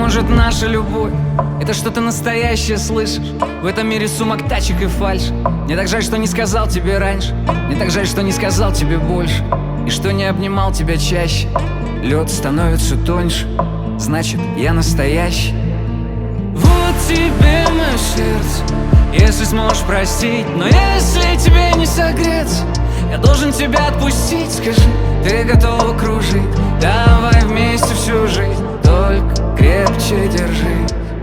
может, наша любовь — это что-то настоящее, слышишь? В этом мире сумок, тачек и фальшь. Мне так жаль, что не сказал тебе раньше. Мне так жаль, что не сказал тебе больше. И что не обнимал тебя чаще. Лед становится тоньше, значит, я настоящий. Вот тебе мое сердце, если сможешь простить. Но если тебе не согреться, я должен тебя отпустить. Скажи, ты готова кружить? Давай вместе всю жизнь, только крепче держи.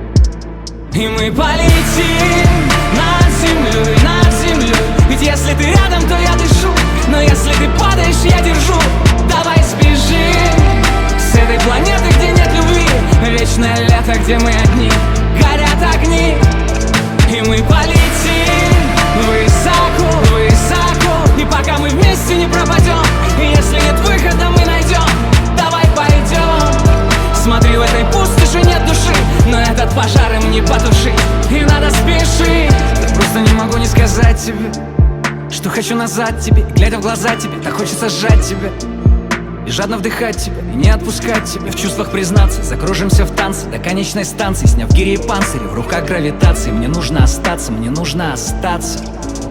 И мы полетим над землей, над землей. Ведь если ты рядом, то я дышу. Но если ты падаешь, я держу. Давай сбежим с этой планеты, где нет любви. Вечное лето, где мы одни, горят огни. И мы полетим высоко, высоко. И пока мы вместе не пропадем, и если нет выхода, мы найдем. Давай пойдем. Смотри, в этой пустоши нет души, но этот пожар им не потушить. И надо спешить. Я просто не могу не сказать тебе, что хочу назад тебе. И глядя в глаза тебе, так хочется сжать тебя и жадно вдыхать тебя, и не отпускать тебя. В чувствах признаться, закружимся в танце до конечной станции, сняв гири и панцири, в руках гравитации. Мне нужно остаться, мне нужно остаться.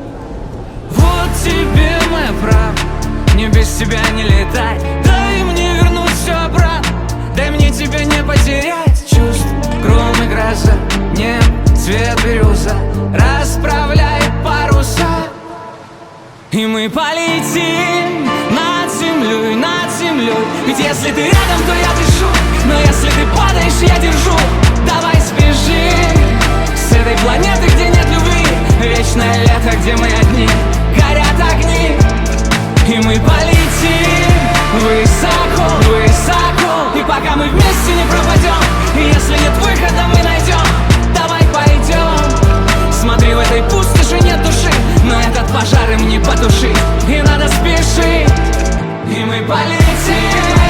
Вот тебе моя правда, мне без тебя не летать. Дай мне вернуть все обратно, дай мне тебя не потерять. Чувств, гром и гроза, небо, цвет бирюза расправляет паруса. И мы полетим над землей, над землей. Ведь если ты рядом, то я дышу. Но если ты падаешь, я держу. Давай сбежим с этой планеты, где нет любви. Вечное лето, где мы одни, горят огни. И мы полетим высоко, высоко. И пока мы вместе не пропадем, и если нет выхода, мы найдем. Давай пойдем. Смотри, в этой пустоши нет души, но этот пожар им не потушить. И надо спешить. И мы полетим